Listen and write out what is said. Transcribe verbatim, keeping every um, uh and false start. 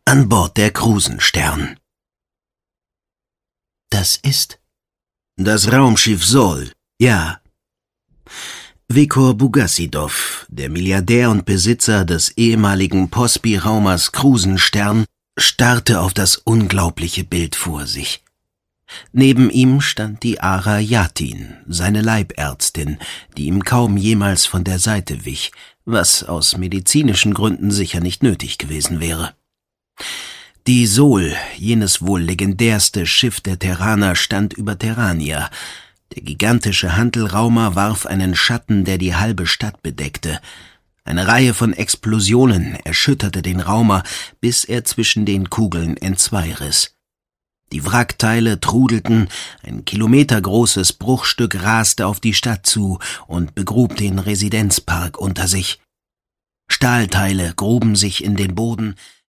an Bord der Krusenstern. Das ist? Das Raumschiff Sol, ja. Wekor Bugassidov, der Milliardär und Besitzer des ehemaligen Pospi-Raumers Krusenstern, starrte auf das unglaubliche Bild vor sich. Neben ihm stand die Ara Yatin, seine Leibärztin, die ihm kaum jemals von der Seite wich, was aus medizinischen Gründen sicher nicht nötig gewesen wäre. Die Sol, jenes wohl legendärste Schiff der Terraner, stand über Terrania. Der gigantische Hantelraumer warf einen Schatten, der die halbe Stadt bedeckte. Eine Reihe von Explosionen erschütterte den Raumer, bis er zwischen den Kugeln entzweiriss. Die Wrackteile trudelten, ein kilometergroßes Bruchstück raste auf die Stadt zu und begrub den Residenzpark unter sich. Stahlteile gruben sich in den Boden,